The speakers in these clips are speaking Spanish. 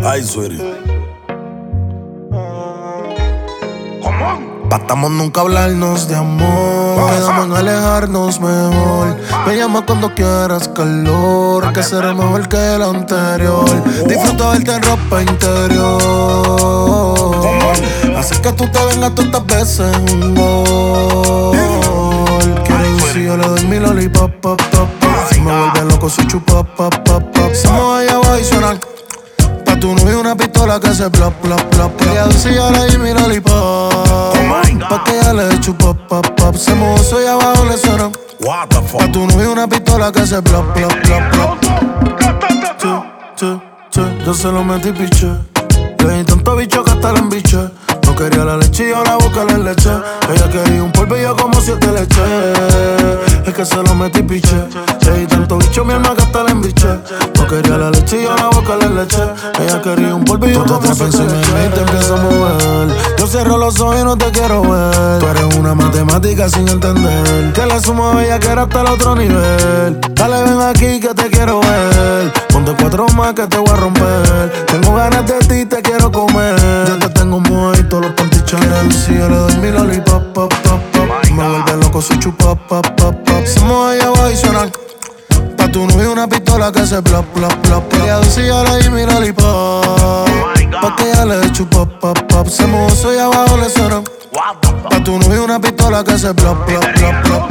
Ay, sweetie. Patamos nunca hablarnos de amor. Quedamos en alejarnos mejor. Me llama cuando quieras calor, que será mejor que el anterior. Disfruto verte en ropa interior. Así que tú te vengas todas estas veces un gol. Quiero ir si yo le doy mi lollipop, pop, pop, pop. Si me vuelve loco su chupa, pop, pop, pop. Se mueve allá abajo y suena. Pa' tu novio una pistola que hace plop, plop, plop. Quería ver si yo le doy mi lollipop. Pa' que ella le dé chupa, pop, pop. Se mueve eso y abajo le suena. What the fuck? Pa' tu novio una pistola que hace plop, plop, plop, plop. Yo se lo metí piche. Le di tanto bicho que hasta la embiché. No quería la leche y yo la boca le leche. Ella quería un polvillo como 7 leches. Es que se lo metí piche. Le di tanto bicho mi alma que hasta la embiché. No quería la leche y yo la boca le leche. Ella quería un polvillo como 7 leches. Y te empiezo a mover. Yo cierro los ojos y no te quiero ver. Tú eres una matemática sin entender. Que la suma bella que era hasta el otro nivel. Dale ven aquí que te quiero ver. Ponte 4 más que te voy a romper. Tengo ganas de ti, te quiero comer. Yo te tengo muerto todos los panty Chanel. Si yo le doy mi lollipop, pop, pop, pop. Me vuelve loco su chupa, pop, pop, pop. Se mueve allá abajo y suena. Pa' tu novio una pistola que hace plop, plop, plop. Quería ver si yo le doy mi lollipop. Pa' que ella le dé chupa, pop, pop. Se mueve eso y abajo le suena. Pa' tu novio una pistola que hace plop, plop, plop, plop.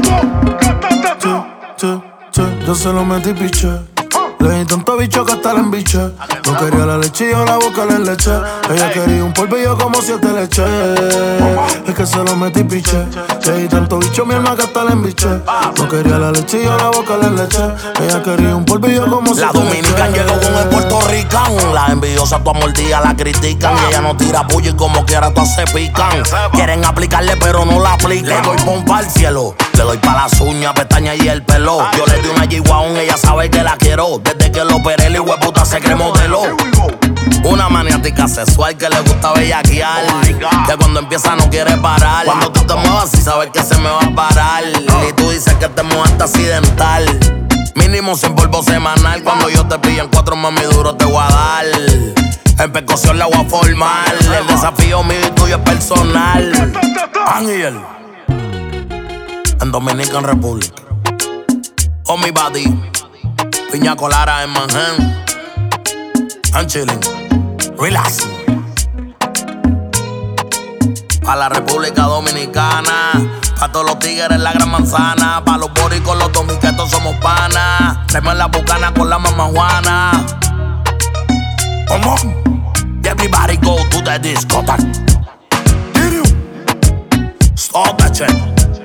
Yo se lo metí piche. Le di tanto bicho que hasta la embiché. No quería la leche y yo la boca le leche. Ella quería un polvillo como 7 leches. Es que se lo metí piche. Le di tanto bicho mi alma que hasta la embiché. No quería la leche y yo la boca le leche. Ella quería un polvillo como 7 leches. La dominicana llegó con el puertorricano. Las envidiosas tu mordida la critican. Y ella no tira puya y como quiera todas se pican. Quieren aplicarle pero no la aplican. Le doy pompa al cielo. Le doy pa' las uñas, pestañas y el pelo. Yo le di una G-Wagon, ella sabe que la quiero. Desde que lo operé, el hueputa se cree modelo. Una maniática sexual que le gusta bellaquear. Que cuando empieza no quiere parar. Cuando tú te muevas y sabes que se me va a parar. Y tú dices que te muevaste accidental. Mínimo 100 polvo semanal. Cuando yo te pillo en 4 mami duro te voy a dar. En percusión la voy a formar. El desafío mío y tuyo es personal. Ángel en Dominican Republic. Oh mi body, piña colada en Manhattan. I'm chilling, relax. Pa' la República Dominicana, pa' todos los tigres en la gran manzana, pa' los boricos, los dominicanos somos panas. Traemos la bucana con la mamá Juana. Come on, everybody go to the discotheque. Stop that shit.